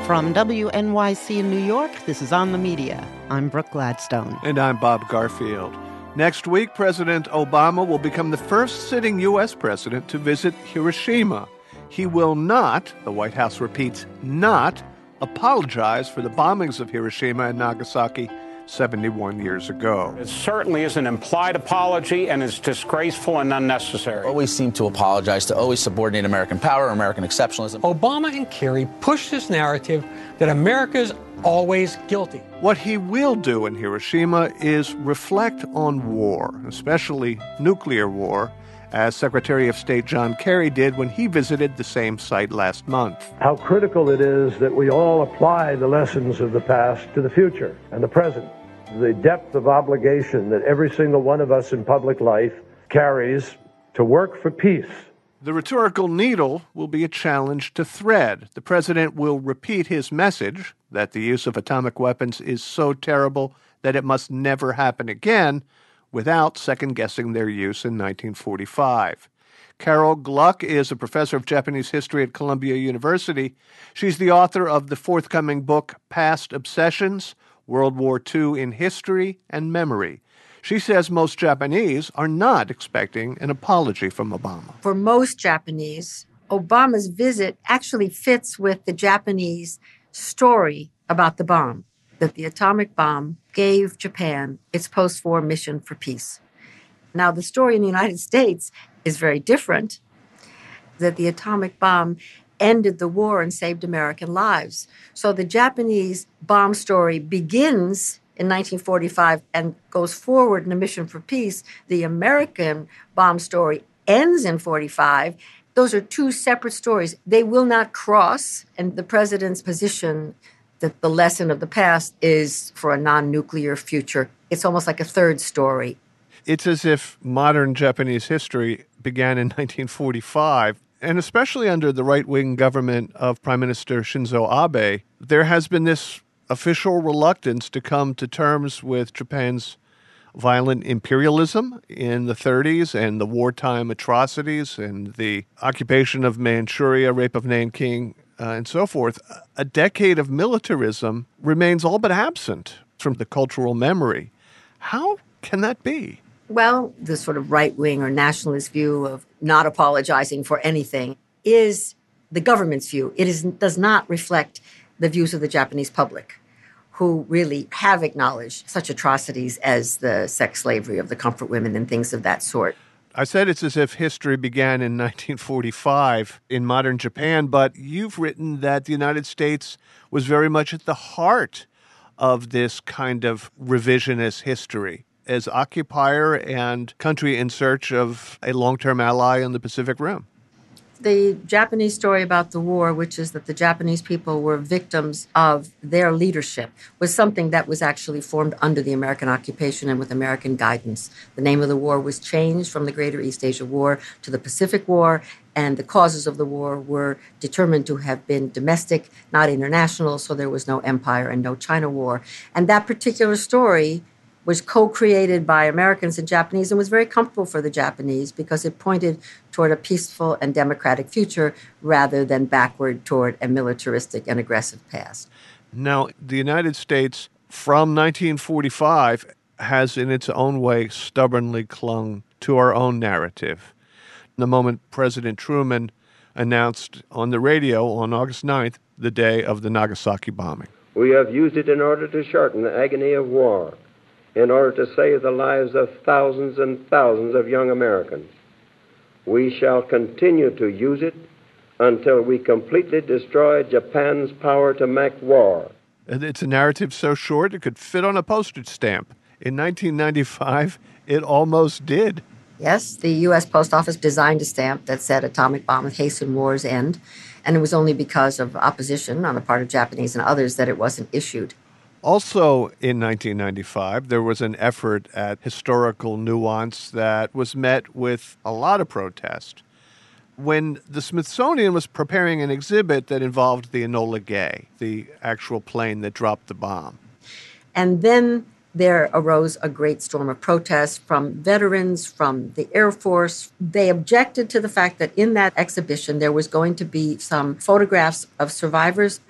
From WNYC in New York, this is On the Media. I'm Brooke Gladstone. And I'm Bob Garfield. Next week, President Obama will become the first sitting U.S. president to visit Hiroshima. He will not, the White House repeats, not apologize for the bombings of Hiroshima and Nagasaki 71 years ago. It certainly is an implied apology, and it's disgraceful and unnecessary. Always seem to apologize, to always subordinate American power, American exceptionalism. Obama and Kerry pushed this narrative that America's always guilty. What he will do in Hiroshima is reflect on war, especially nuclear war, as Secretary of State John Kerry did when he visited the same site last month. How critical it is that we all apply the lessons of the past to the future and the present. The depth of obligation that every single one of us in public life carries to work for peace. The rhetorical needle will be a challenge to thread. The president will repeat his message that the use of atomic weapons is so terrible that it must never happen again, without second-guessing their use in 1945. Carol Gluck is a professor of Japanese history at Columbia University. She's the author of the forthcoming book, Past Obsessions, World War II in History and Memory. She says most Japanese are not expecting an apology from Obama. For most Japanese, Obama's visit actually fits with the Japanese story about the bomb, that the atomic bomb gave Japan its post-war mission for peace. Now, the story in the United States is very different, that the atomic bomb ended the war and saved American lives. So the Japanese bomb story begins in 1945 and goes forward in a mission for peace. The American bomb story ends in 45. Those are two separate stories. They will not cross, and the president's position that the lesson of the past is for a non-nuclear future. It's almost like a third story. It's as if modern Japanese history began in 1945, and especially under the right-wing government of Prime Minister Shinzo Abe, there has been this official reluctance to come to terms with Japan's violent imperialism in the 30s and the wartime atrocities and the occupation of Manchuria, rape of Nanking, and so forth. A decade of militarism remains all but absent from the cultural memory. How can that be? Well, the sort of right-wing or nationalist view of not apologizing for anything is the government's view. Does not reflect the views of the Japanese public, who really have acknowledged such atrocities as the sex slavery of the comfort women and things of that sort. I said it's as if history began in 1945 in modern Japan, but you've written that the United States was very much at the heart of this kind of revisionist history as occupier and country in search of a long-term ally in the Pacific Rim. The Japanese story about the war, which is that the Japanese people were victims of their leadership, was something that was actually formed under the American occupation and with American guidance. The name of the war was changed from the Greater East Asia War to the Pacific War, and the causes of the war were determined to have been domestic, not international, so there was no empire and no China war. And that particular story was co-created by Americans and Japanese and was very comfortable for the Japanese because it pointed toward a peaceful and democratic future rather than backward toward a militaristic and aggressive past. Now, the United States from 1945 has in its own way stubbornly clung to our own narrative. The moment President Truman announced on the radio on August 9th, the day of the Nagasaki bombing. We have used it in order to shorten the agony of war, in order to save the lives of thousands and thousands of young Americans. We shall continue to use it until we completely destroy Japan's power to make war. It's a narrative so short it could fit on a postage stamp. In 1995, it almost did. Yes, the U.S. Post Office designed a stamp that said atomic bomb hasten war's end, and it was only because of opposition on the part of Japanese and others that it wasn't issued. Also in 1995, there was an effort at historical nuance that was met with a lot of protest. When the Smithsonian was preparing an exhibit that involved the Enola Gay, the actual plane that dropped the bomb. And then there arose a great storm of protest from veterans, from the Air Force. They objected to the fact that in that exhibition there was going to be some photographs of survivors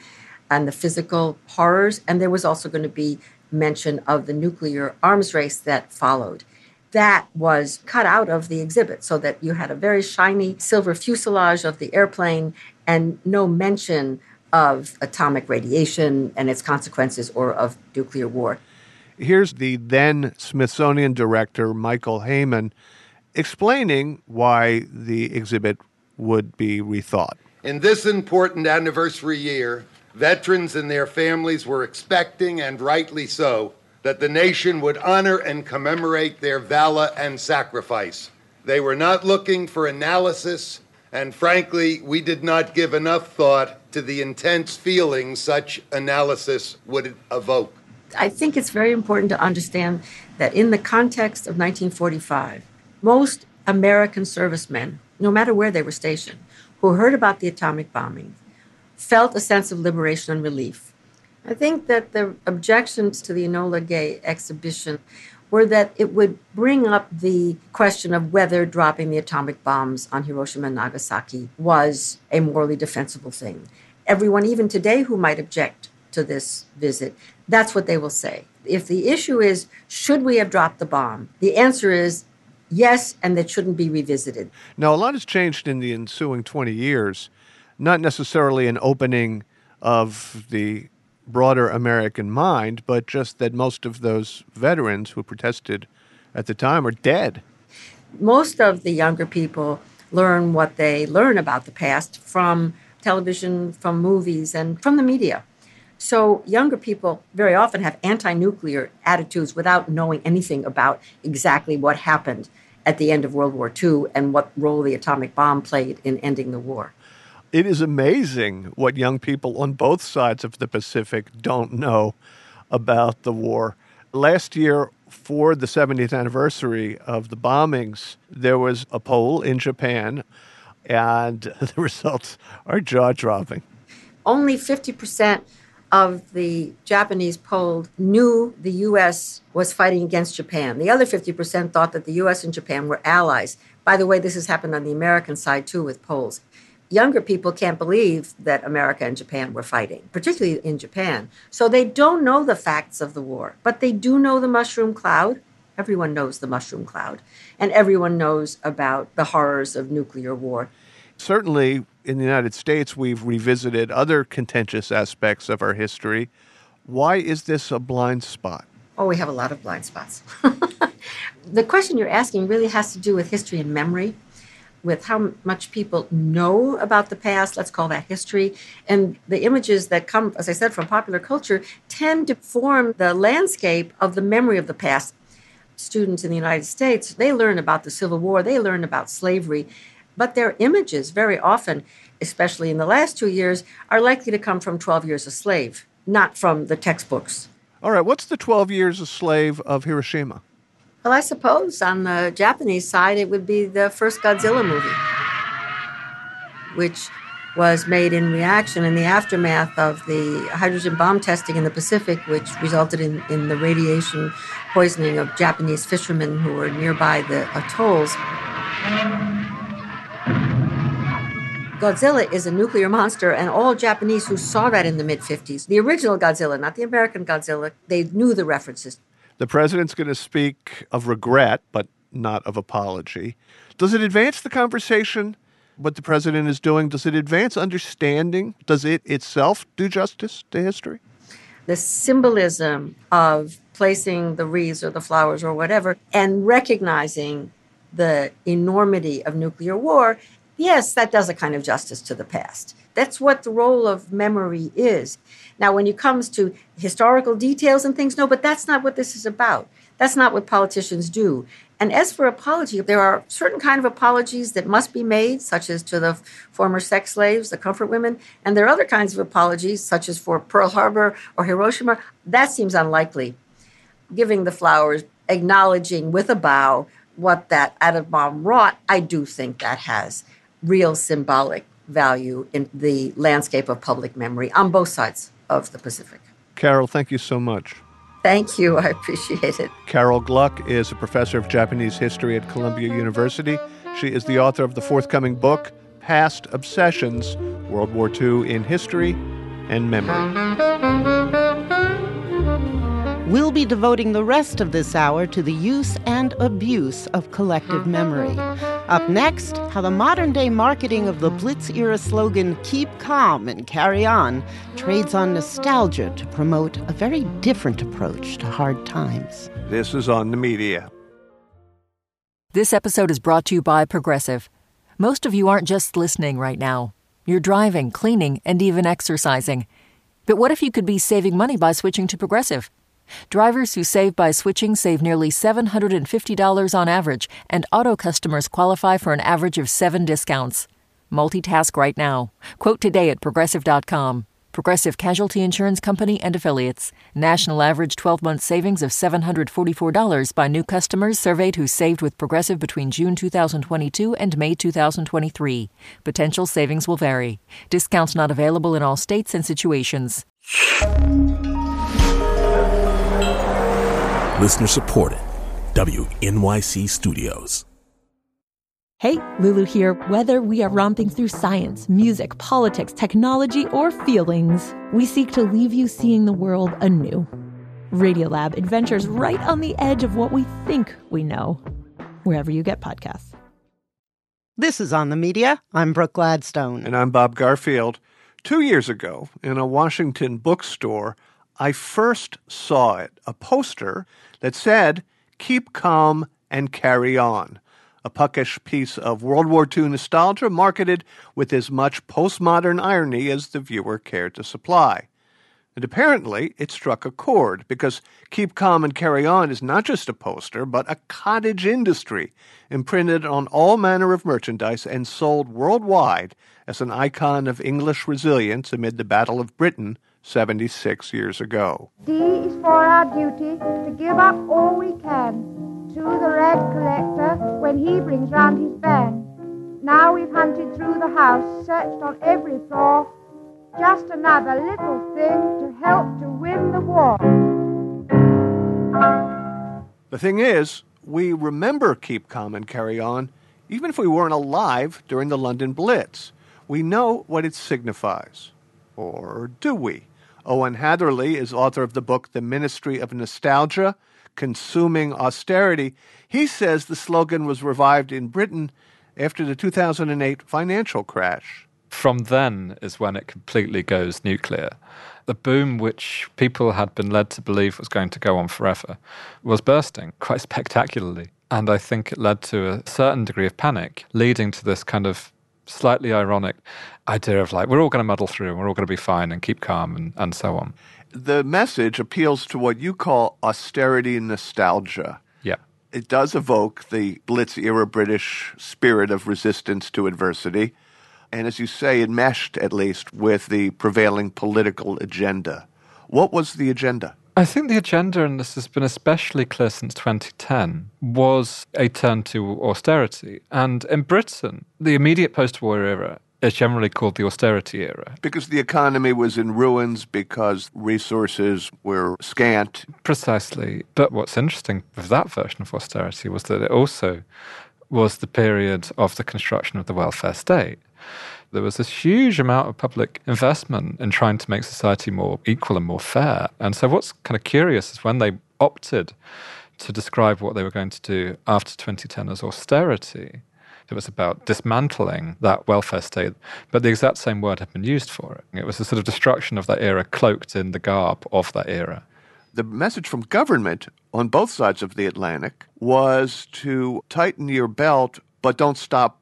and the physical horrors. And there was also going to be mention of the nuclear arms race that followed. That was cut out of the exhibit so that you had a very shiny silver fuselage of the airplane and no mention of atomic radiation and its consequences or of nuclear war. Here's the then Smithsonian director, Michael Heyman, explaining why the exhibit would be rethought. In this important anniversary year, veterans and their families were expecting, and rightly so, that the nation would honor and commemorate their valor and sacrifice. They were not looking for analysis, and frankly, we did not give enough thought to the intense feelings such analysis would evoke. I think it's very important to understand that in the context of 1945, most American servicemen, no matter where they were stationed, who heard about the atomic bombing, felt a sense of liberation and relief. I think that the objections to the Enola Gay exhibition were that it would bring up the question of whether dropping the atomic bombs on Hiroshima and Nagasaki was a morally defensible thing. Everyone, even today, who might object to this visit, that's what they will say. If the issue is, should we have dropped the bomb? The answer is yes, and that shouldn't be revisited. Now, a lot has changed in the ensuing 20 years, not necessarily an opening of the broader American mind, but just that most of those veterans who protested at the time are dead. Most of the younger people learn what they learn about the past from television, from movies, and from the media. So younger people very often have anti-nuclear attitudes without knowing anything about exactly what happened at the end of World War II and what role the atomic bomb played in ending the war. It is amazing what young people on both sides of the Pacific don't know about the war. Last year, for the 70th anniversary of the bombings, there was a poll in Japan, and the results are jaw-dropping. Only 50% of the Japanese polled knew the U.S. was fighting against Japan. The other 50% thought that the U.S. and Japan were allies. By the way, this has happened on the American side, too, with polls. Younger people can't believe that America and Japan were fighting, particularly in Japan. So they don't know the facts of the war, but they do know the mushroom cloud. Everyone knows the mushroom cloud, and everyone knows about the horrors of nuclear war. Certainly, in the United States, we've revisited other contentious aspects of our history. Why is this a blind spot? Oh, we have a lot of blind spots. The question you're asking really has to do with history and memory, with how much people know about the past, let's call that history. And the images that come, as I said, from popular culture tend to form the landscape of the memory of the past. Students in the United States, they learn about the Civil War, they learn about slavery, but their images very often, especially in the last 2 years, are likely to come from 12 Years a Slave, not from the textbooks. All right, what's the 12 Years a Slave of Hiroshima? Well, I suppose on the Japanese side, it would be the first Godzilla movie, which was made in reaction in the aftermath of the hydrogen bomb testing in the Pacific, which resulted in the radiation poisoning of Japanese fishermen who were nearby the atolls. Godzilla is a nuclear monster, and all Japanese who saw that in the mid-50s, the original Godzilla, not the American Godzilla, they knew the references. The president's going to speak of regret, but not of apology. Does it advance the conversation, what the president is doing? Does it advance understanding? Does it itself do justice to history? The symbolism of placing the wreaths or the flowers or whatever and recognizing the enormity of nuclear war, yes, that does a kind of justice to the past. That's what the role of memory is. Now, when it comes to historical details and things, no, but that's not what this is about. That's not what politicians do. And as for apology, there are certain kind of apologies that must be made, such as to the former sex slaves, the comfort women, and there are other kinds of apologies, such as for Pearl Harbor or Hiroshima. That seems unlikely. Giving the flowers, acknowledging with a bow what that atom bomb wrought, I do think that has real symbolic value in the landscape of public memory on both sides of the Pacific. Carol, thank you so much. Thank you. I appreciate it. Carol Gluck is a professor of Japanese history at Columbia University. She is the author of the forthcoming book, Past Obsessions, World War II in History. and memory. We'll be devoting the rest of this hour to the use and abuse of collective memory. Up next, how the modern-day marketing of the Blitz-era slogan, "Keep calm and carry on," trades on nostalgia to promote a very different approach to hard times. This is On the Media. This episode is brought to you by Progressive. Most of you aren't just listening right now. You're driving, cleaning, and even exercising. But what if you could be saving money by switching to Progressive? Drivers who save by switching save nearly $750 on average, and auto customers qualify for an average of 7 discounts. Multitask right now. Quote today at Progressive.com. Progressive Casualty Insurance Company and Affiliates. National average 12-month savings of $744 by new customers surveyed who saved with Progressive between June 2022 and May 2023. Potential savings will vary. Discounts not available in all states and situations. Listener supported. WNYC Studios. Hey, Lulu here. Whether we are romping through science, music, politics, technology, or feelings, we seek to leave you seeing the world anew. Radiolab adventures right on the edge of what we think we know. Wherever you get podcasts. This is On the Media. I'm Brooke Gladstone. And I'm Bob Garfield. 2 years ago, in a Washington bookstore, I first saw it, a poster that said, "Keep calm and carry on," a puckish piece of World War II nostalgia marketed with as much postmodern irony as the viewer cared to supply. And apparently, it struck a chord, because Keep Calm and Carry On is not just a poster, but a cottage industry, imprinted on all manner of merchandise and sold worldwide as an icon of English resilience amid the Battle of Britain 76 years ago. D is for our duty to give up all we can to the red collector when he brings round his van. Now we've hunted through the house, searched on every floor, just another little thing to help to win the war. The thing is, we remember Keep Calm and Carry On, even if we weren't alive during the London Blitz. We know what it signifies. Or do we? Owen Hatherley is author of the book The Ministry of Nostalgia, Consuming Austerity. He says the slogan was revived in Britain after the 2008 financial crash. From then is when it completely goes nuclear. The boom, which people had been led to believe was going to go on forever, was bursting quite spectacularly. And I think it led to a certain degree of panic, leading to this kind of slightly ironic idea of like, we're all going to muddle through and we're all going to be fine and keep calm and so on. The message appeals to what you call austerity nostalgia. Yeah. It does evoke the Blitz-era British spirit of resistance to adversity. And as you say, it meshed, at least, with the prevailing political agenda. What was the agenda? I think the agenda, and this has been especially clear since 2010, was a turn to austerity. And in Britain, the immediate post-war era is generally called the austerity era. Because the economy was in ruins, because resources were scant. Precisely. But what's interesting with that version of austerity was that it also was the period of the construction of the welfare state. There was this huge amount of public investment in trying to make society more equal and more fair. And so what's kind of curious is when they opted to describe what they were going to do after 2010 as austerity, it was about dismantling that welfare state, but the exact same word had been used for it. It was a sort of destruction of that era cloaked in the garb of that era. The message from government on both sides of the Atlantic was to tighten your belt, but don't stop,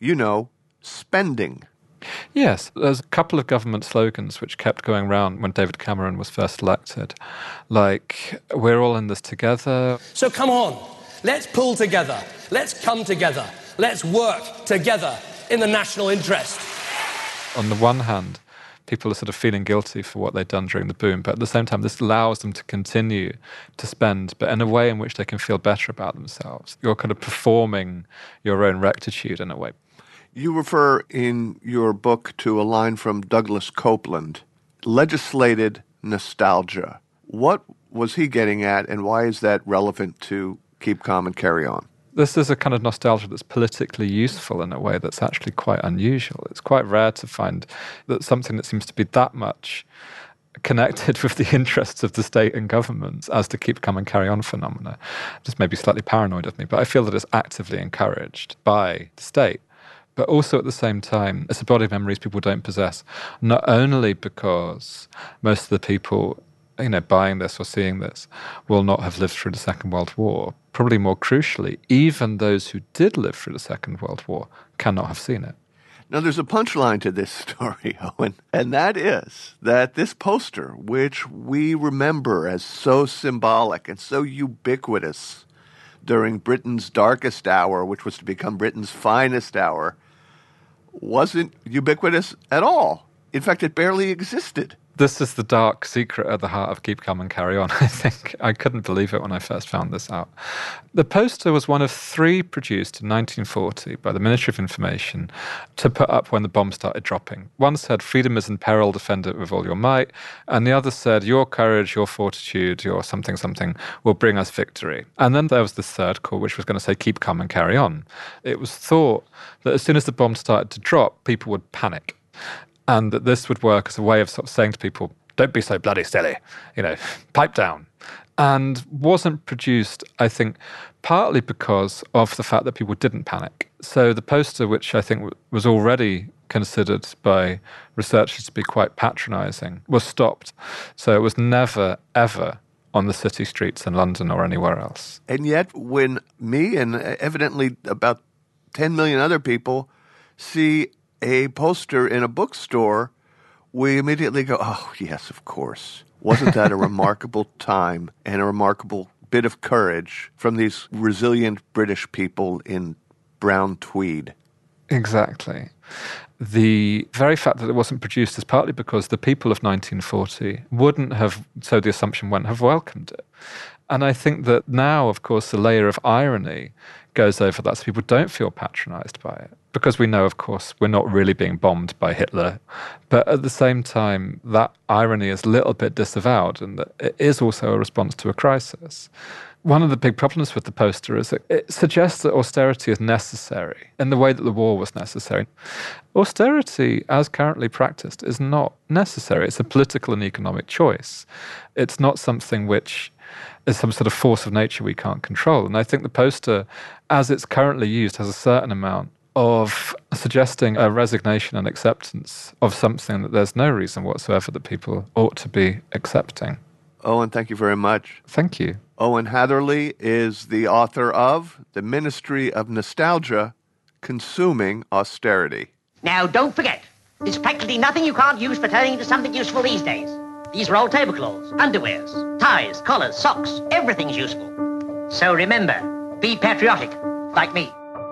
spending. Yes, there's a couple of government slogans which kept going around when David Cameron was first elected, like, we're all in this together. So come on, let's pull together, let's come together, let's work together in the national interest. On the one hand, people are sort of feeling guilty for what they've done during the boom, but at the same time, this allows them to continue to spend, but in a way in which they can feel better about themselves. You're kind of performing your own rectitude in a way. You refer in your book to a line from Douglas Copeland, legislated nostalgia. What was he getting at, and why is that relevant to Keep Calm and Carry On? This is a kind of nostalgia that's politically useful in a way that's actually quite unusual. It's quite rare to find that something that seems to be that much connected with the interests of the state and government as to Keep Calm and Carry On phenomena. This may be slightly paranoid of me, but I feel that it's actively encouraged by the state. But also at the same time, it's a body of memories people don't possess, not only because most of the people buying this or seeing this will not have lived through the Second World War. Probably more crucially, even those who did live through the Second World War cannot have seen it. Now, there's a punchline to this story, Owen, and that is that this poster, which we remember as so symbolic and so ubiquitous during Britain's darkest hour, which was to become Britain's finest hour, wasn't ubiquitous at all. In fact, it barely existed. This is the dark secret at the heart of Keep Calm and Carry On, I think. I couldn't believe it when I first found this out. The poster was one of 3 produced in 1940 by the Ministry of Information to put up when the bomb started dropping. One said, "Freedom is in peril, defend it with all your might." And the other said, "Your courage, your fortitude, your something, something will bring us victory." And then there was the third call, which was going to say, "Keep calm and carry on." It was thought that as soon as the bomb started to drop, people would panic. And that this would work as a way of sort of saying to people, don't be so bloody silly, pipe down. And wasn't produced, I think, partly because of the fact that people didn't panic. So the poster, which I think was already considered by researchers to be quite patronizing, was stopped. So it was never, ever on the city streets in London or anywhere else. And yet, when me and evidently about 10 million other people see a poster in a bookstore, we immediately go, oh, yes, of course. Wasn't that a remarkable time and a remarkable bit of courage from these resilient British people in brown tweed? Exactly. The very fact that it wasn't produced is partly because the people of 1940 wouldn't have, so the assumption went, have welcomed it. And I think that now, of course, the layer of irony goes over that, so people don't feel patronized by it. Because we know, of course, we're not really being bombed by Hitler. But at the same time, that irony is a little bit disavowed, and that it is also a response to a crisis. One of the big problems with the poster is that it suggests that austerity is necessary in the way that the war was necessary. Austerity, as currently practiced, is not necessary. It's a political and economic choice. It's not something which is some sort of force of nature we can't control. And I think the poster, as it's currently used, has a certain amount of suggesting a resignation and acceptance of something that there's no reason whatsoever that people ought to be accepting. Owen, thank you very much. Thank you. Owen Hatherley is the author of The Ministry of Nostalgia, Consuming Austerity. Now, don't forget, there's practically nothing you can't use for turning into something useful these days. These are old tablecloths, underwears, ties, collars, socks, everything's useful. So remember, be patriotic, like me.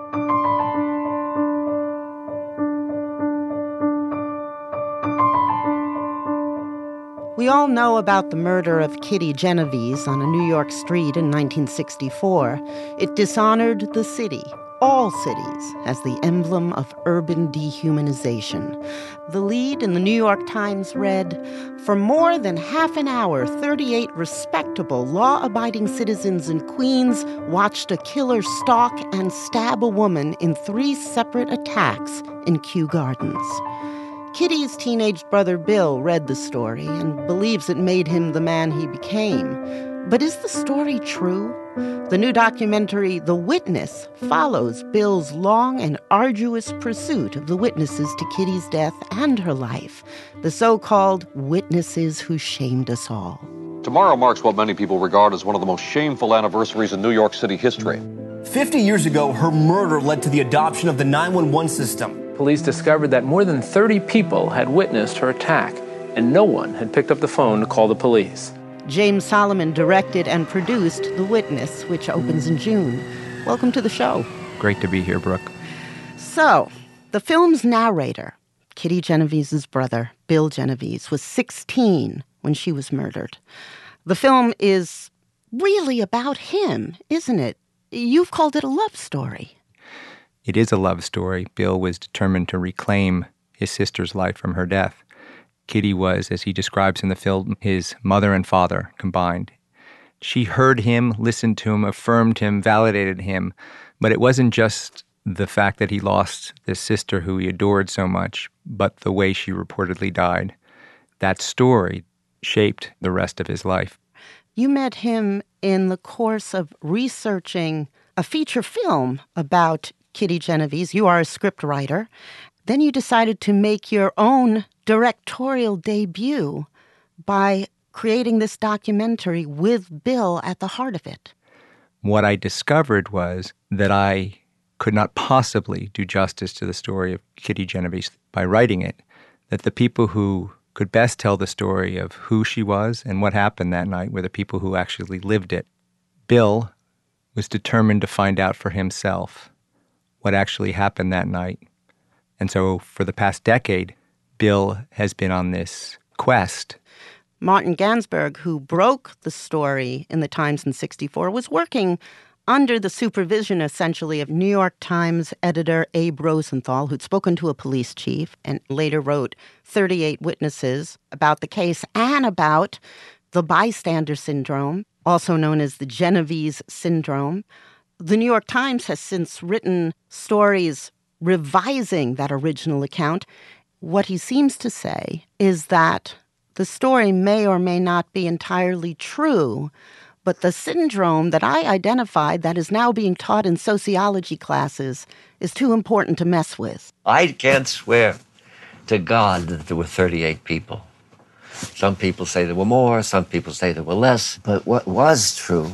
We all know about the murder of Kitty Genovese on a New York street in 1964. It dishonored the city, all cities, as the emblem of urban dehumanization. The lead in the New York Times read, "For more than half an hour, 38 respectable, law-abiding citizens in Queens watched a killer stalk and stab a woman in 3 separate attacks in Kew Gardens." Kitty's teenage brother Bill read the story and believes it made him the man he became. But is the story true? The new documentary, The Witness, follows Bill's long and arduous pursuit of the witnesses to Kitty's death and her life, the so-called witnesses who shamed us all. Tomorrow marks what many people regard as one of the most shameful anniversaries in New York City history. 50 years ago, her murder led to the adoption of the 911 system. Police discovered that more than 30 people had witnessed her attack, and no one had picked up the phone to call the police. James Solomon directed and produced The Witness, which opens in June. Welcome to the show. Great to be here, Brooke. So, the film's narrator, Kitty Genovese's brother, Bill Genovese, was 16 when she was murdered. The film is really about him, isn't it? You've called it a love story. It is a love story. Bill was determined to reclaim his sister's life from her death. Kitty was, as he describes in the film, his mother and father combined. She heard him, listened to him, affirmed him, validated him, But it wasn't just the fact that he lost this sister who he adored so much, but the way she reportedly died. That story shaped the rest of his life. You met him in the course of researching a feature film about Kitty Genovese. You are a scriptwriter. Then you decided to make your own directorial debut by creating this documentary with Bill at the heart of it. What I discovered was that I could not possibly do justice to the story of Kitty Genovese by writing it, that the people who could best tell the story of who she was and what happened that night were the people who actually lived it. Bill was determined to find out for himself what actually happened that night. And so for the past decade, Bill has been on this quest. Martin Gansberg, who broke the story in the Times in '64, was working under the supervision, essentially, of New York Times editor Abe Rosenthal, who'd spoken to a police chief and later wrote 38 witnesses about the case and about the bystander syndrome, also known as the Genovese syndrome. The New York Times has since written stories revising that original account. What he seems to say is that the story may or may not be entirely true, but the syndrome that I identified that is now being taught in sociology classes is too important to mess with. I can't swear to God that there were 38 people. Some people say there were more, some people say there were less. But what was true,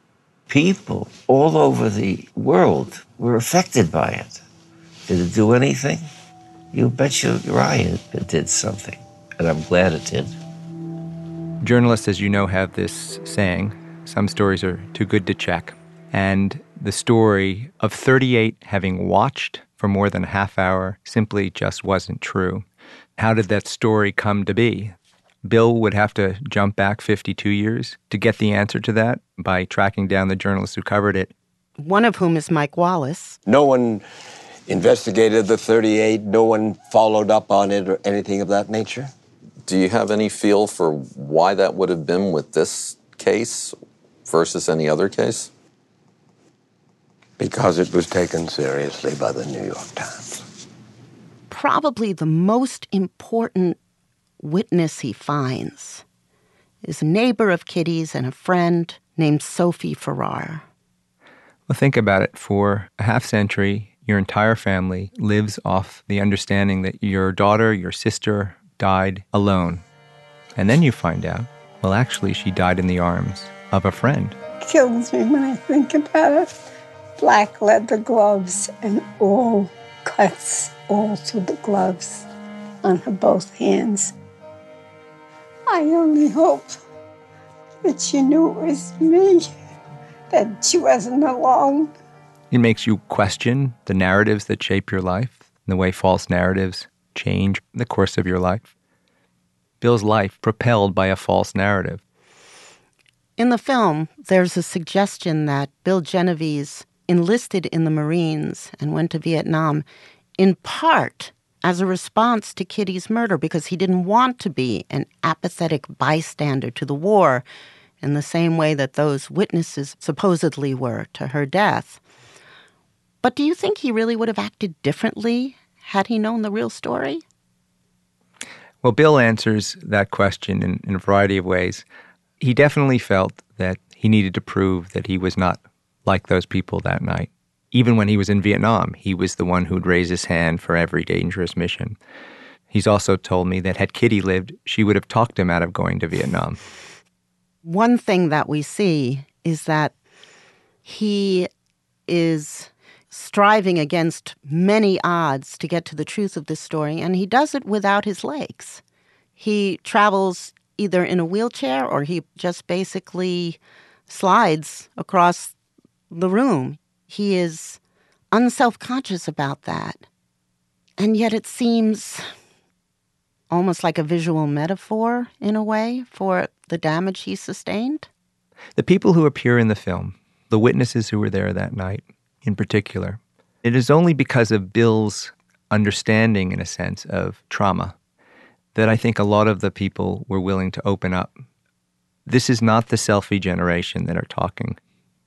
people all over the world were affected by it. Did it do anything? You bet you're right, it did something. And I'm glad it did. Journalists, as you know, have this saying, some stories are too good to check. And the story of 38 having watched for more than a half hour simply just wasn't true. How did that story come to be? Bill would have to jump back 52 years to get the answer to that by tracking down the journalists who covered it. One of whom is Mike Wallace. No one investigated the 38, no one followed up on it or anything of that nature? Do you have any feel for why that would have been with this case versus any other case? Because it was taken seriously by the New York Times. Probably the most important witness he finds is a neighbor of Kitty's and a friend named Sophie Farrar. Well, think about it. For a half century, your entire family lives off the understanding that your daughter, your sister, died alone. And then you find out, well, actually, she died in the arms of a friend. It kills me when I think about it. Black leather gloves and all cuts all through the gloves on her both hands. I only hope that she knew it was me, that she wasn't alone. It makes you question the narratives that shape your life, the way false narratives change the course of your life. Bill's life propelled by a false narrative. In the film, there's a suggestion that Bill Genovese enlisted in the Marines and went to Vietnam in part as a response to Kitty's murder because he didn't want to be an apathetic bystander to the war in the same way that those witnesses supposedly were to her death. But do you think he really would have acted differently had he known the real story? Well, Bill answers that question in a variety of ways. He definitely felt that he needed to prove that he was not like those people that night. Even when he was in Vietnam, he was the one who'd raise his hand for every dangerous mission. He's also told me that had Kitty lived, she would have talked him out of going to Vietnam. One thing that we see is that he is striving against many odds to get to the truth of this story, and he does it without his legs. He travels either in a wheelchair or he just basically slides across the room. He is unselfconscious about that. And yet it seems almost like a visual metaphor, in a way, for the damage he sustained. The people who appear in the film, the witnesses who were there that night in particular, it is only because of Bill's understanding, in a sense, of trauma that I think a lot of the people were willing to open up. This is not the selfie generation that are talking.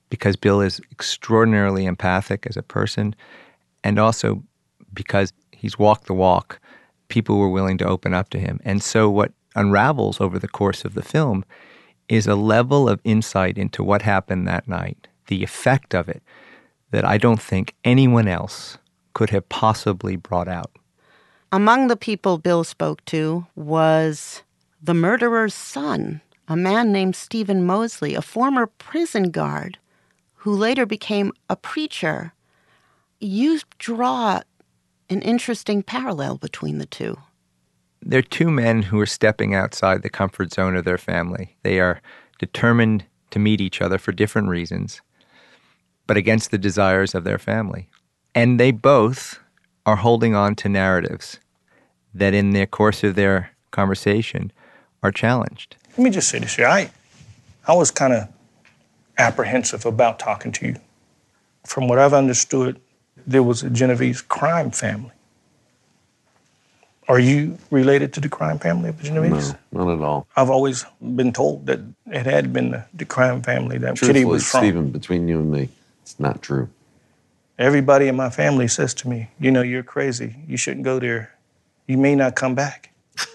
because Bill is extraordinarily empathic as a person, and also because he's walked the walk. People were willing to open up to him. And so what unravels over the course of the film is a level of insight into what happened that night, the effect of it, that I don't think anyone else could have possibly brought out. Among the people Bill spoke to was the murderer's son, a man named Stephen Mosley, a former prison guard who later became a preacher. You draw an interesting parallel between the two. They're two men who are stepping outside the comfort zone of their family. They are determined to meet each other for different reasons, but against the desires of their family. And they both are holding on to narratives that in the course of their conversation are challenged. Let me just say this here. I was kind of apprehensive about talking to you. From what I've understood, there was a Genovese crime family. Are you related to the crime family of the Genovese? No, not at all. I've always been told that it had been the crime family that Truthfully, Kitty was from. Stephen, between you and me, it's not true. Everybody in my family says to me, you know, you're crazy. You shouldn't go there. You may not come back.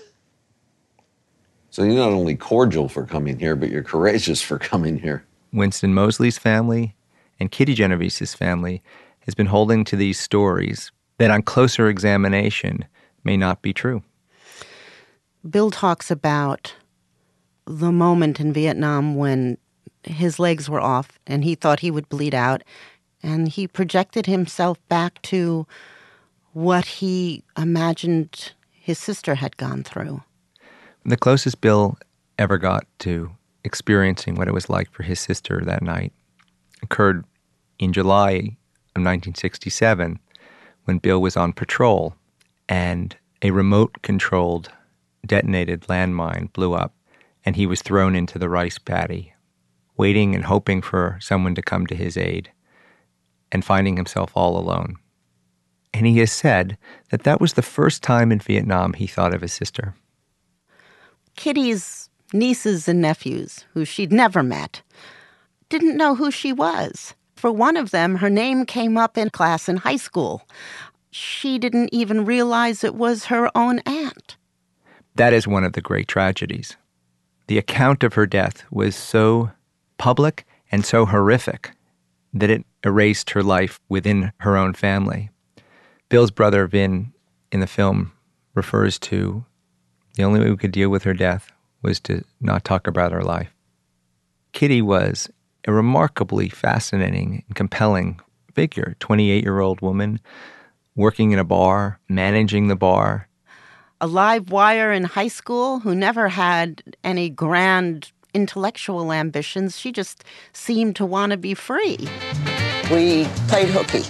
So you're not only cordial for coming here, but you're courageous for coming here. Winston Mosley's family and Kitty Genovese's family has been holding to these stories that on closer examination may not be true. Bill talks about the moment in Vietnam when his legs were off and he thought he would bleed out, and he projected himself back to what he imagined his sister had gone through. The closest Bill ever got to experiencing what it was like for his sister that night occurred in July of 1967 when Bill was on patrol and a remote-controlled detonated landmine blew up and he was thrown into the rice paddy, waiting and hoping for someone to come to his aid and finding himself all alone. And he has said that that was the first time in Vietnam he thought of his sister. Kitty's nieces and nephews, who she'd never met, didn't know who she was. For one of them, her name came up in class in high school. She didn't even realize it was her own aunt. That is one of the great tragedies. The account of her death was so public and so horrific that it erased her life within her own family. Bill's brother, Vin, in the film, refers to the only way we could deal with her death was to not talk about her life. Kitty was a remarkably fascinating and compelling figure, 28-year-old woman, working in a bar, managing the bar. A live wire in high school who never had any grand intellectual ambitions. She just seemed to want to be free. We played hooky.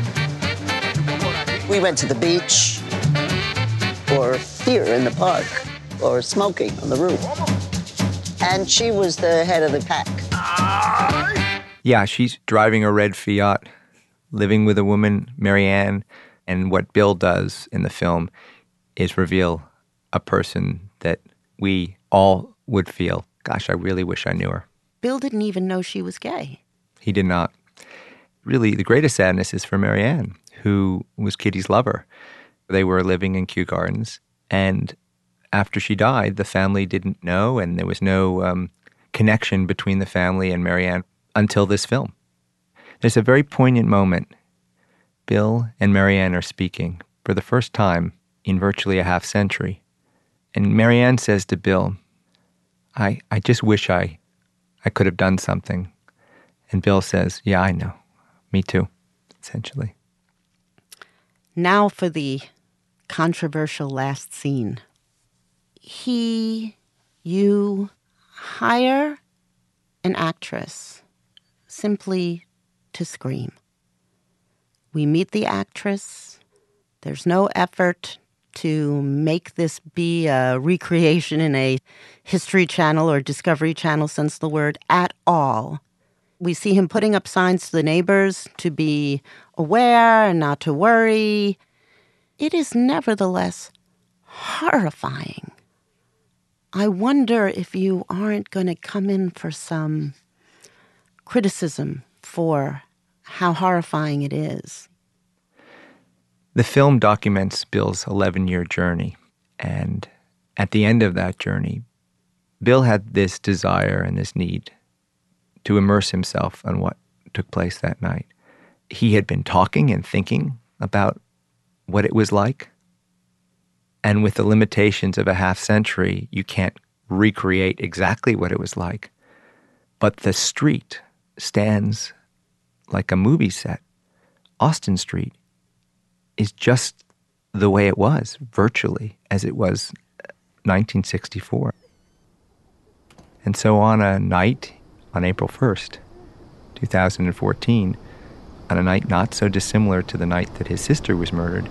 We went to the beach, or here in the park, or smoking on the roof. And she was the head of the pack. Yeah, she's driving a red Fiat, living with a woman, Marianne, and what Bill does in the film is reveal a person that we all would feel, gosh, I really wish I knew her. Bill didn't even know she was gay. He did not. Really, the greatest sadness is for Marianne, who was Kitty's lover. They were living in Kew Gardens, and after she died, the family didn't know, and there was no connection between the family and Marianne until this film. There's a very poignant moment. Bill and Marianne are speaking for the first time in virtually a half century. And Marianne says to Bill, I just wish I could have done something. And Bill says, yeah, I know. Me too, essentially. Now for the controversial last scene. You hire an actress simply to scream. We meet the actress. There's no effort to make this be a recreation in a History Channel or Discovery Channel sense of the word at all. We see him putting up signs to the neighbors to be aware and not to worry. It is nevertheless horrifying. I wonder if you aren't going to come in for some criticism for how horrifying it is. The film documents Bill's 11-year journey, and at the end of that journey, Bill had this desire and this need to immerse himself in what took place that night. He had been talking and thinking about what it was like, and with the limitations of a half century, you can't recreate exactly what it was like. But the street stands like a movie set. Austin Street is just the way it was, virtually, as it was 1964. And so on a night, on April 1st, 2014, on a night not so dissimilar to the night that his sister was murdered,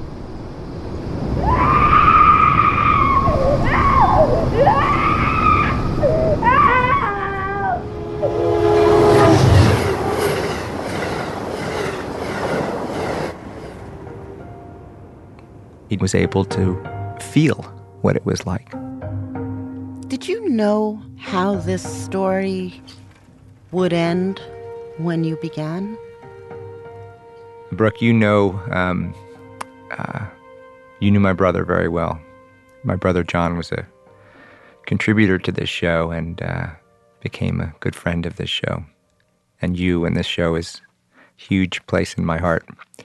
he was able to feel what it was like. Did you know how this story would end when you began? Brooke, you knew my brother very well. My brother John was a contributor to this show and became a good friend of this show. And you and this show is a huge place in my heart.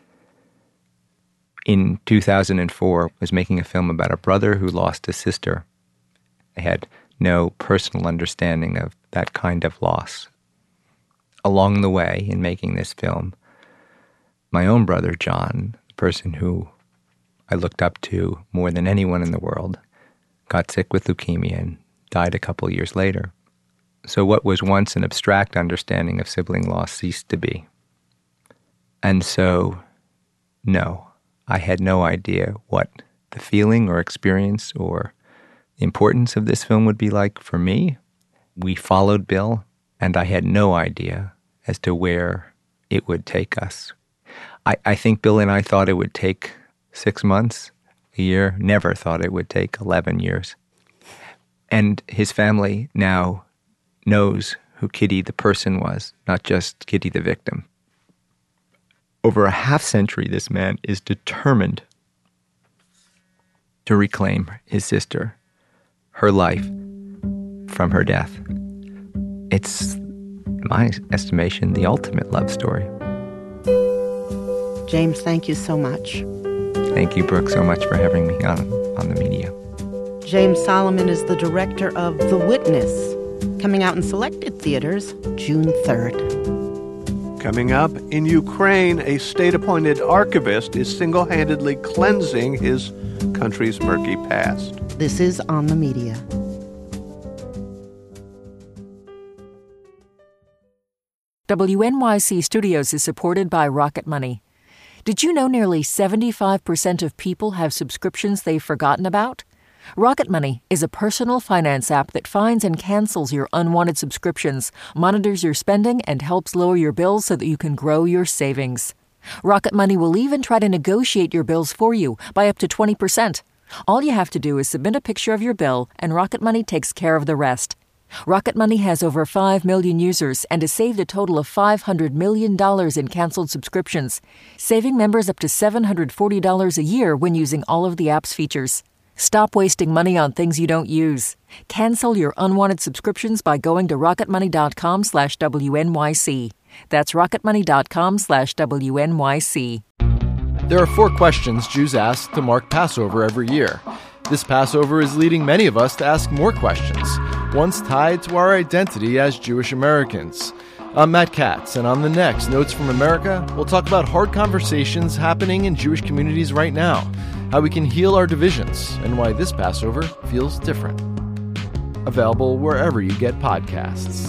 In 2004, I was making a film about a brother who lost a sister. I had no personal understanding of that kind of loss. Along the way, in making this film, my own brother, John, the person who I looked up to more than anyone in the world, got sick with leukemia and died a couple years later. So what was once an abstract understanding of sibling loss ceased to be. And so, no, I had no idea what the feeling or experience or the importance of this film would be like for me. We followed Bill, and I had no idea as to where it would take us. I think Bill and I thought it would take 6 months, a year, never thought it would take 11 years. And his family now knows who Kitty the person was, not just Kitty the victim. Over a half century, this man is determined to reclaim his sister, her life, from her death. It's, in my estimation, the ultimate love story. James, thank you so much. Thank you, Brooke, so much for having me on the media. James Solomon is the director of The Witness, coming out in selected theaters June 3rd. Coming up, in Ukraine, a state-appointed archivist is single-handedly cleansing his country's murky past. This is On the Media. WNYC Studios is supported by Rocket Money. Did you know nearly 75% of people have subscriptions they've forgotten about? Rocket Money is a personal finance app that finds and cancels your unwanted subscriptions, monitors your spending, and helps lower your bills so that you can grow your savings. Rocket Money will even try to negotiate your bills for you by up to 20%. All you have to do is submit a picture of your bill, and Rocket Money takes care of the rest. Rocket Money has over 5 million users and has saved a total of $500 million in canceled subscriptions, saving members up to $740 a year when using all of the app's features. Stop wasting money on things you don't use. Cancel your unwanted subscriptions by going to rocketmoney.com/WNYC. That's rocketmoney.com/WNYC. There are 4 questions Jews ask to mark Passover every year. This Passover is leading many of us to ask more questions, ones tied to our identity as Jewish Americans. I'm Matt Katz, and on the next Notes from America, we'll talk about hard conversations happening in Jewish communities right now, how we can heal our divisions, and why this Passover feels different. Available wherever you get podcasts.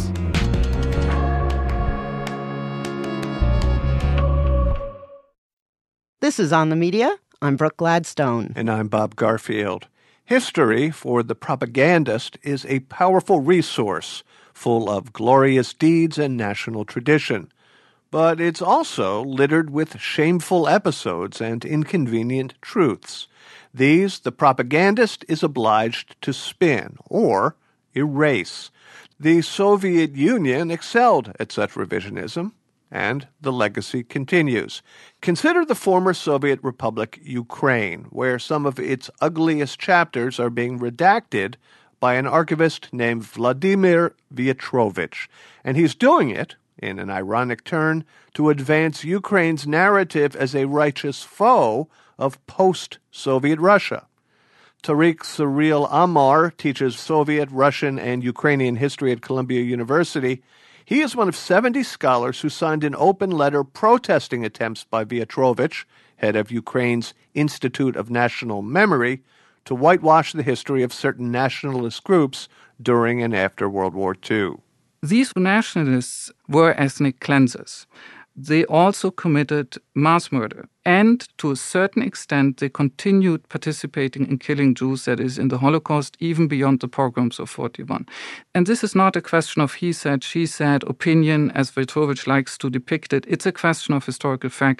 This is On the Media. I'm Brooke Gladstone. And I'm Bob Garfield. History, for the propagandist, is a powerful resource full of glorious deeds and national tradition. But it's also littered with shameful episodes and inconvenient truths. These, the propagandist is obliged to spin or erase. The Soviet Union excelled at such revisionism. And the legacy continues. Consider the former Soviet Republic Ukraine, where some of its ugliest chapters are being redacted by an archivist named Vladimir Vyatrovich. And he's doing it, in an ironic turn, to advance Ukraine's narrative as a righteous foe of post-Soviet Russia. Tariq Cyril Amar teaches Soviet, Russian, and Ukrainian history at Columbia University. He is one of 70 scholars who signed an open letter protesting attempts by Vyatrovich, head of Ukraine's Institute of National Memory, to whitewash the history of certain nationalist groups during and after World War II. These nationalists were ethnic cleansers. They also committed mass murder. And to a certain extent, they continued participating in killing Jews, that is, in the Holocaust, even beyond the pogroms of 1941. And this is not a question of he said, she said, opinion, as Vyatrovich likes to depict it. It's a question of historical fact,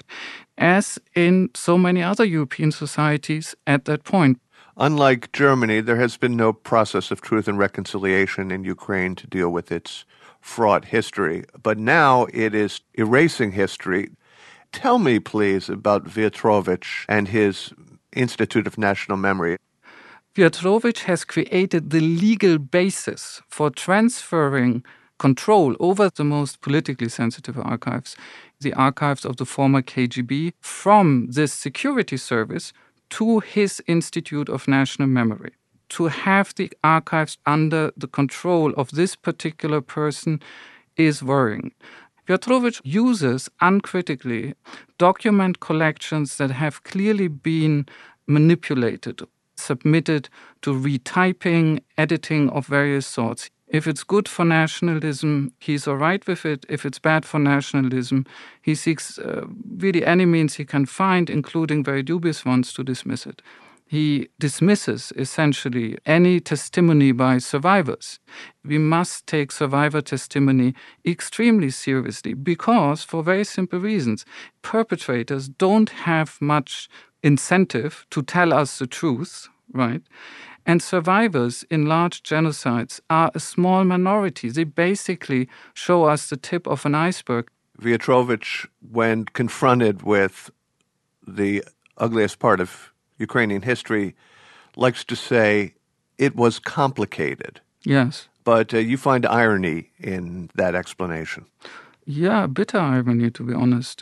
as in so many other European societies at that point. Unlike Germany, there has been no process of truth and reconciliation in Ukraine to deal with its fraught history, but now it is erasing history. Tell me, please, about Vyatrovich and his Institute of National Memory. Vyatrovich has created the legal basis for transferring control over the most politically sensitive archives, the archives of the former KGB, from this security service to his Institute of National Memory. To have the archives under the control of this particular person is worrying. Vyatrovich uses uncritically document collections that have clearly been manipulated, submitted to retyping, editing of various sorts. If it's good for nationalism, he's all right with it. If it's bad for nationalism, he seeks really any means he can find, including very dubious ones, to dismiss it. He dismisses, essentially, any testimony by survivors. We must take survivor testimony extremely seriously because, for very simple reasons, perpetrators don't have much incentive to tell us the truth, right? And survivors in large genocides are a small minority. They basically show us the tip of an iceberg. Vyatrovich, when confronted with the ugliest part of Ukrainian history, likes to say it was complicated. Yes. But you find irony in that explanation. Yeah, bitter irony, to be honest.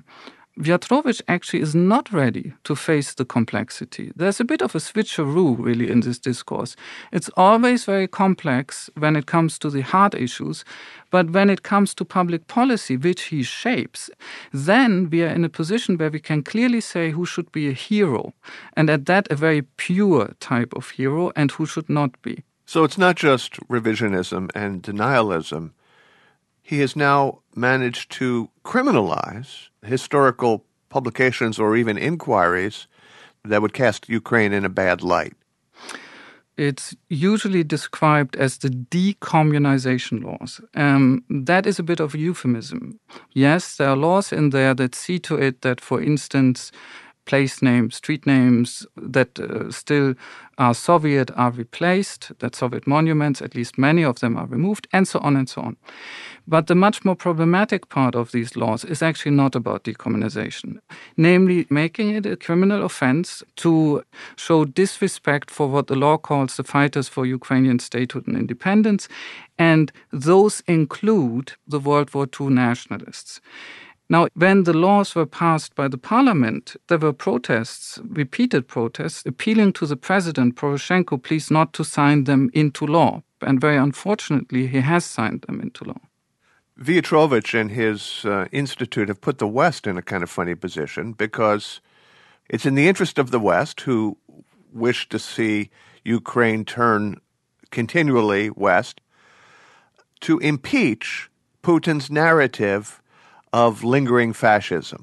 Vyatrovich actually is not ready to face the complexity. There's a bit of a switcheroo, really, in this discourse. It's always very complex when it comes to the hard issues, but when it comes to public policy, which he shapes, then we are in a position where we can clearly say who should be a hero, and at that, a very pure type of hero, and who should not be. So it's not just revisionism and denialism. He has now managed to criminalize historical publications or even inquiries that would cast Ukraine in a bad light. It's usually described as the decommunization laws. That is a bit of a euphemism. Yes, there are laws in there that see to it that, for instance, place names, street names that still are Soviet are replaced, that Soviet monuments, at least many of them, are removed, and so on and so on. But the much more problematic part of these laws is actually not about decommunization, namely making it a criminal offense to show disrespect for what the law calls the fighters for Ukrainian statehood and independence, and those include the World War II nationalists. Now, when the laws were passed by the parliament, there were protests, repeated protests, appealing to the president, Poroshenko, please not to sign them into law. And very unfortunately, he has signed them into law. Vyatrovich and his institute have put the West in a kind of funny position because it's in the interest of the West, who wish to see Ukraine turn continually west, to impeach Putin's narrative of lingering fascism.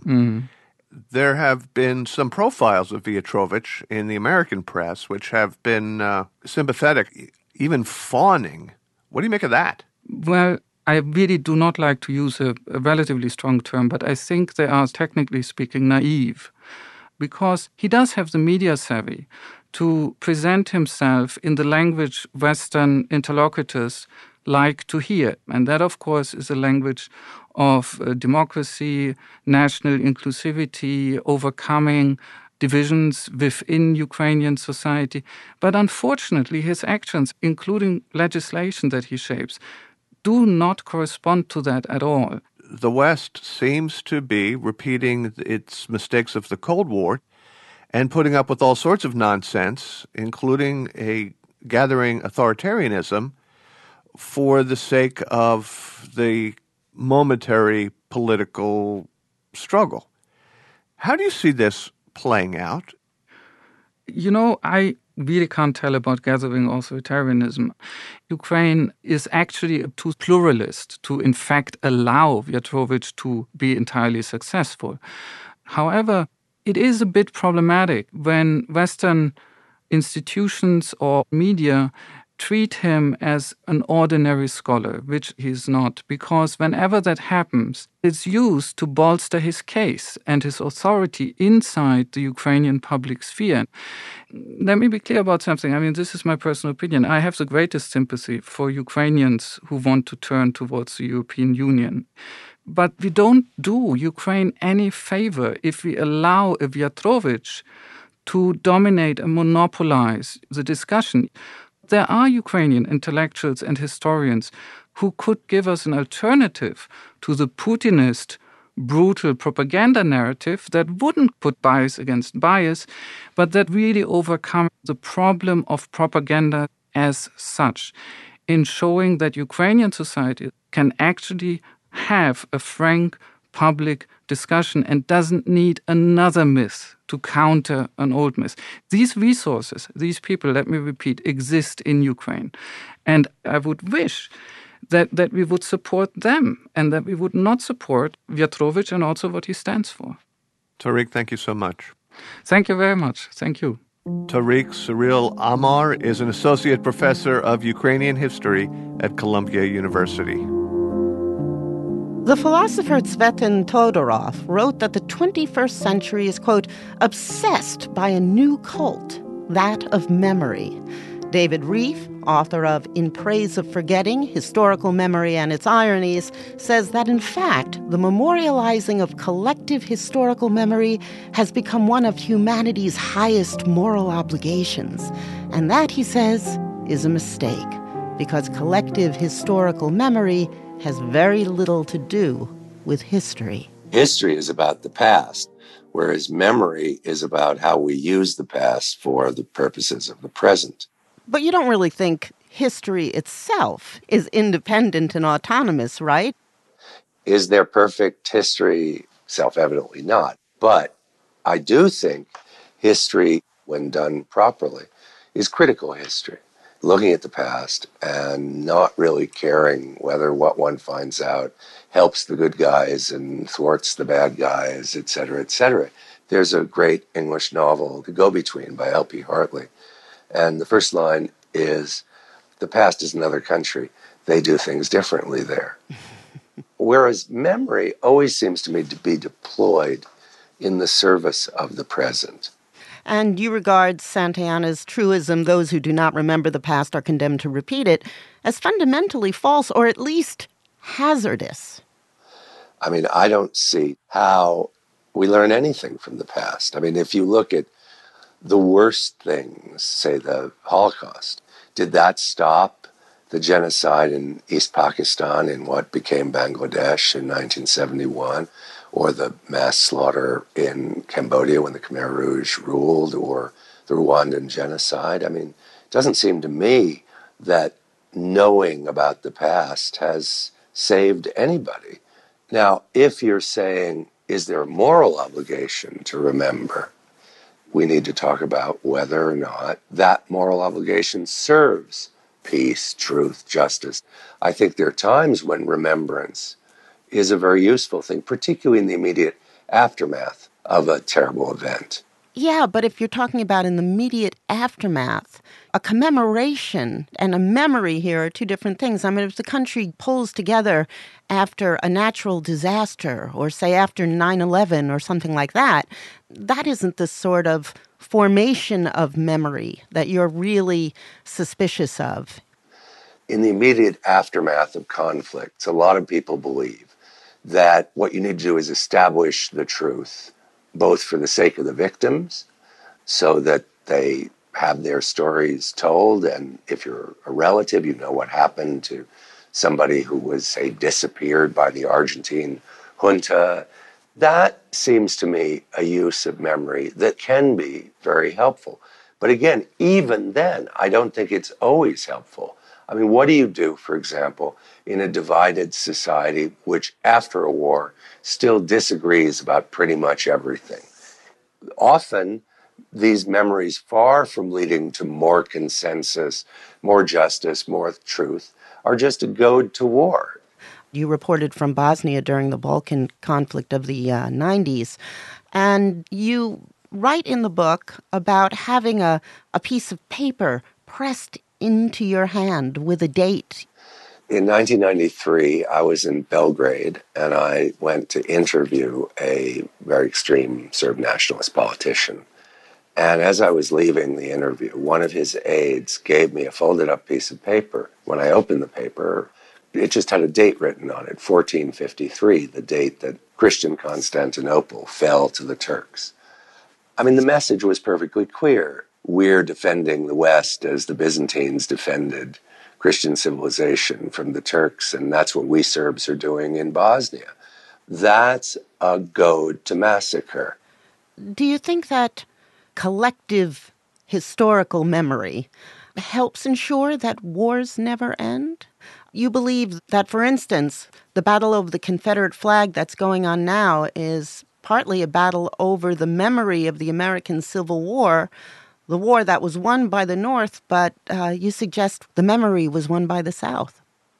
There have been some profiles of Vyatrovich in the American press which have been sympathetic, even fawning. What do you make of that? Well, I really do not like to use a relatively strong term, but I think they are, technically speaking, naive, because he does have the media savvy to present himself in the language Western interlocutors like to hear. And that, of course, is a language of democracy, national inclusivity, overcoming divisions within Ukrainian society. But unfortunately, his actions, including legislation that he shapes, do not correspond to that at all. The West seems to be repeating its mistakes of the Cold War and putting up with all sorts of nonsense, including a gathering authoritarianism for the sake of the momentary political struggle. How do you see this playing out? You know, I really can't tell about gathering authoritarianism. Ukraine is actually too pluralist to, in fact, allow Vyacherovich to be entirely successful. However, it is a bit problematic when Western institutions or media treat him as an ordinary scholar, which he's not, because whenever that happens, it's used to bolster his case and his authority inside the Ukrainian public sphere. Let me be clear about something. I mean, this is my personal opinion. I have the greatest sympathy for Ukrainians who want to turn towards the European Union. But we don't do Ukraine any favor if we allow a Vyacherovich to dominate and monopolize the discussion. There are Ukrainian intellectuals and historians who could give us an alternative to the Putinist, brutal propaganda narrative that wouldn't put bias against bias, but that really overcome the problem of propaganda as such, in showing that Ukrainian society can actually have a frank public discussion and doesn't need another myth to counter an old myth. These resources, these people, let me repeat, exist in Ukraine. And I would wish that we would support them and that we would not support Vyacherovich and also what he stands for. Tariq, thank you so much. Thank you very much. Thank you. Tariq Cyril Amar is an associate professor of Ukrainian history at Columbia University. The philosopher Tsvetan Todorov wrote that the 21st century is, quote, obsessed by a new cult, that of memory. David Rieff, author of In Praise of Forgetting, Historical Memory and Its Ironies, says that, in fact, the memorializing of collective historical memory has become one of humanity's highest moral obligations. And that, he says, is a mistake, because collective historical memory has very little to do with history. History is about the past, whereas memory is about how we use the past for the purposes of the present. But you don't really think history itself is independent and autonomous, right? Is there perfect history? Self-evidently not. But I do think history, when done properly, is critical history. Looking at the past and not really caring whether what one finds out helps the good guys and thwarts the bad guys, et cetera, et cetera. There's a great English novel, The Go-Between by L.P. Hartley. And the first line is, the past is another country. They do things differently there. Whereas memory always seems to me to be deployed in the service of the present. And you regard Santayana's truism, those who do not remember the past are condemned to repeat it, as fundamentally false or at least hazardous. I mean, I don't see how we learn anything from the past. I mean, if you look at the worst things, say the Holocaust, did that stop the genocide in East Pakistan in what became Bangladesh in 1971? Or the mass slaughter in Cambodia when the Khmer Rouge ruled, or the Rwandan genocide? I mean, it doesn't seem to me that knowing about the past has saved anybody. Now, if you're saying, is there a moral obligation to remember? We need to talk about whether or not that moral obligation serves peace, truth, justice. I think there are times when remembrance is a very useful thing, particularly in the immediate aftermath of a terrible event. Yeah, but if you're talking about in the immediate aftermath, a commemoration and a memory here are two different things. I mean, if the country pulls together after a natural disaster, or say after 9/11 or something like that, that isn't the sort of formation of memory that you're really suspicious of. In the immediate aftermath of conflicts, a lot of people believe that what you need to do is establish the truth, both for the sake of the victims, so that they have their stories told, and if you're a relative, you know what happened to somebody who was, say, disappeared by the Argentine junta. That seems to me a use of memory that can be very helpful. But again, even then, I don't think it's always helpful. I mean, what do you do, for example, in a divided society which, after a war, still disagrees about pretty much everything? Often, these memories, far from leading to more consensus, more justice, more truth, are just a goad to war. You reported from Bosnia during the Balkan conflict of the 90s, and you write in the book about having a piece of paper pressed into your hand with a date. In 1993, I was in Belgrade, and I went to interview a very extreme Serb nationalist politician. And as I was leaving the interview, one of his aides gave me a folded-up piece of paper. When I opened the paper, it just had a date written on it, 1453, the date that Christian Constantinople fell to the Turks. I mean, the message was perfectly clear. We're defending the West as the Byzantines defended Christian civilization from the Turks, and that's what we Serbs are doing in Bosnia. That's a goad to massacre. Do you think that collective historical memory helps ensure that wars never end? You believe that, for instance, the battle over the Confederate flag that's going on now is partly a battle over the memory of the American Civil War, the war that was won by the North, but you suggest the memory was won by the South.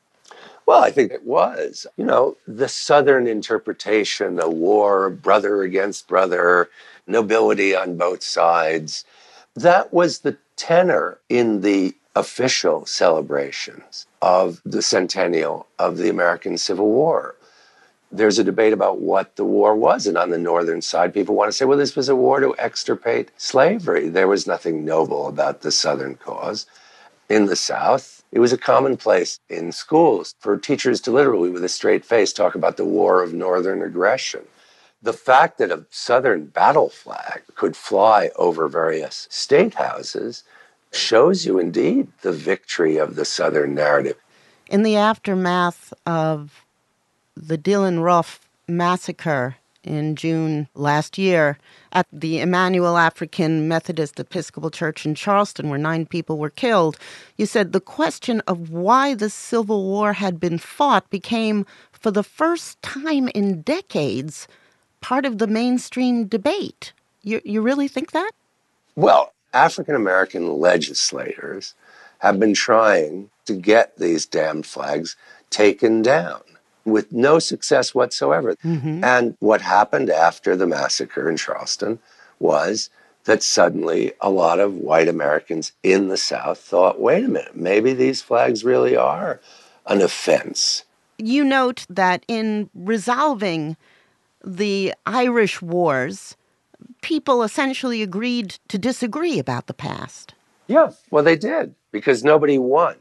Well, I think it was. You know, the Southern interpretation, a war, brother against brother, nobility on both sides, that was the tenor in the official celebrations of the centennial of the American Civil War. There's a debate about what the war was, and on the northern side, people want to say, well, this was a war to extirpate slavery. There was nothing noble about the Southern cause. In the South, it was a commonplace in schools for teachers to literally, with a straight face, talk about the war of Northern aggression. The fact that a Southern battle flag could fly over various state houses shows you indeed the victory of the Southern narrative. In the aftermath of the Dylann Roof massacre in June last year at the Emmanuel African Methodist Episcopal Church in Charleston, where 9 people were killed, you said the question of why the Civil War had been fought became, for the first time in decades, part of the mainstream debate. You really think that? Well, African-American legislators have been trying to get these damned flags taken down with no success whatsoever. Mm-hmm. And what happened after the massacre in Charleston was that suddenly a lot of white Americans in the South thought, wait a minute, maybe these flags really are an offense. You note that in resolving the Irish wars, people essentially agreed to disagree about the past. Yeah, well, they did, because nobody won.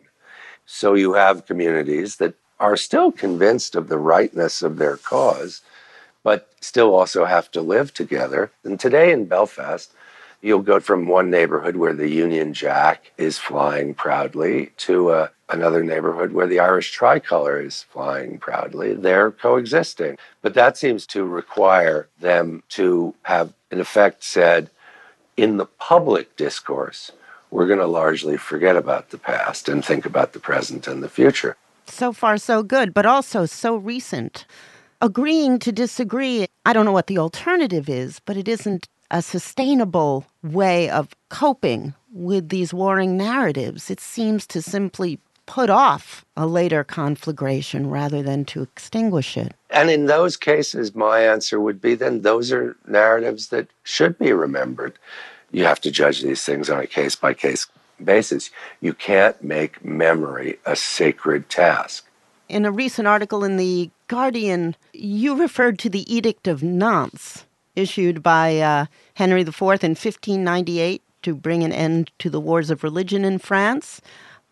So you have communities that are still convinced of the rightness of their cause, but still also have to live together. And today in Belfast, you'll go from one neighborhood where the Union Jack is flying proudly to another neighborhood where the Irish tricolor is flying proudly. They're coexisting. But that seems to require them to have, in effect, said, in the public discourse, we're going to largely forget about the past and think about the present and the future. So far, so good, but also so recent. Agreeing to disagree, I don't know what the alternative is, but it isn't a sustainable way of coping with these warring narratives. It seems to simply put off a later conflagration rather than to extinguish it. And in those cases, my answer would be then those are narratives that should be remembered. You have to judge these things on a case-by-case basis. You can't make memory a sacred task. In a recent article in The Guardian, you referred to the Edict of Nantes, issued by Henry IV in 1598 to bring an end to the wars of religion in France.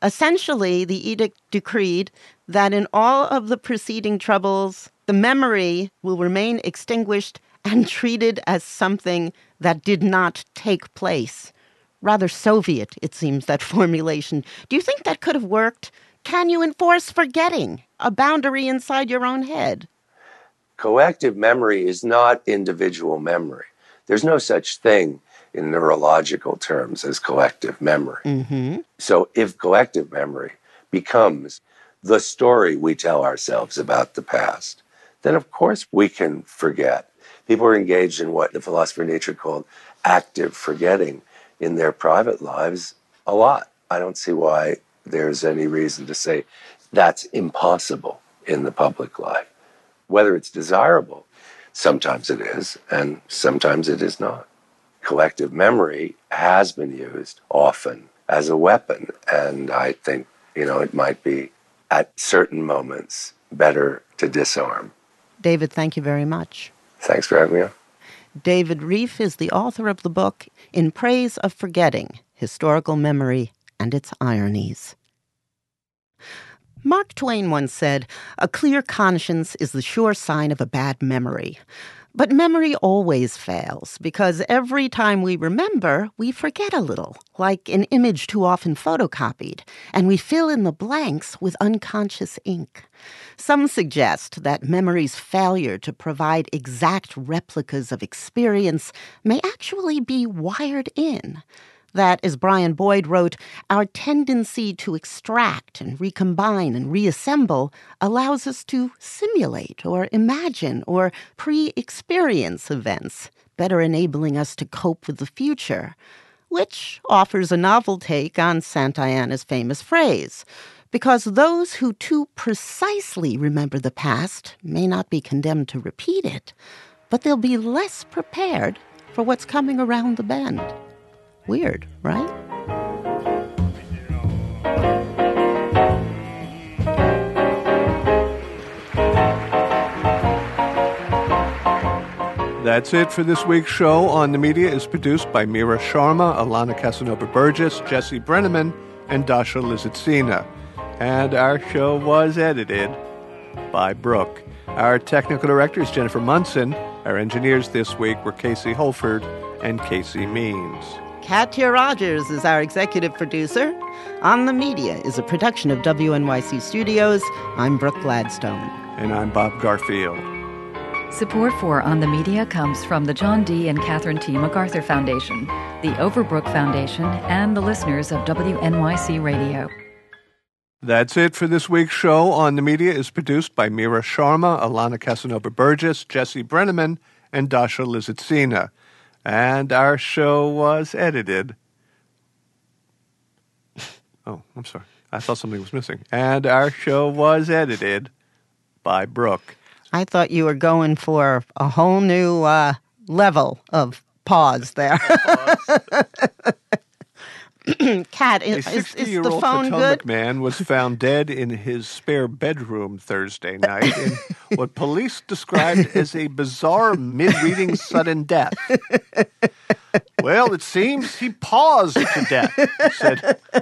Essentially, the edict decreed that in all of the preceding troubles, the memory will remain extinguished and treated as something that did not take place. Rather Soviet, it seems, that formulation. Do you think that could have worked? Can you enforce forgetting, a boundary inside your own head? Collective memory is not individual memory. There's no such thing in neurological terms as collective memory. Mm-hmm. So if collective memory becomes the story we tell ourselves about the past, then of course we can forget. People are engaged in what the philosopher Nietzsche called active forgetting in their private lives a lot. I don't see why there's any reason to say that's impossible in the public life. Whether it's desirable, sometimes it is, and sometimes it is not. Collective memory has been used often as a weapon, and I think, it might be at certain moments better to disarm. David, thank you very much. Thanks for having me on. David Rieff is the author of the book In Praise of Forgetting, Historical Memory and Its Ironies. Mark Twain once said, "A clear conscience is the sure sign of a bad memory." But memory always fails, because every time we remember, we forget a little, like an image too often photocopied, and we fill in the blanks with unconscious ink. Some suggest that memory's failure to provide exact replicas of experience may actually be wired in. That, as Brian Boyd wrote, our tendency to extract and recombine and reassemble allows us to simulate or imagine or pre-experience events, better enabling us to cope with the future, which offers a novel take on Santayana's famous phrase, because those who too precisely remember the past may not be condemned to repeat it, but they'll be less prepared for what's coming around the bend. Weird, right? That's it for this week's show. On the Media is produced by Mira Sharma, Alana Casanova-Burgess, Jesse Brenneman, and Dasha Lizitsina. And our show was edited by Brooke. Our technical director is Jennifer Munson. Our engineers this week were Casey Holford and Casey Means. Katya Rogers is our executive producer. On the Media is a production of WNYC Studios. I'm Brooke Gladstone. And I'm Bob Garfield. Support for On the Media comes from the John D. and Catherine T. MacArthur Foundation, the Overbrook Foundation, and the listeners of WNYC Radio. That's it for this week's show. On the Media is produced by Mira Sharma, Alana Casanova-Burgess, Jesse Brenneman, and Dasha Lizitsina. And our show was edited. Oh, I'm sorry. I thought something was missing. And our show was edited by Brooke. I thought you were going for a whole new level of pause there. Kat, is the phone good? A 60-year-old Potomac man was found dead in his spare bedroom Thursday night in what police described as a bizarre mid-reading sudden death. Well, it seems he paused to death, said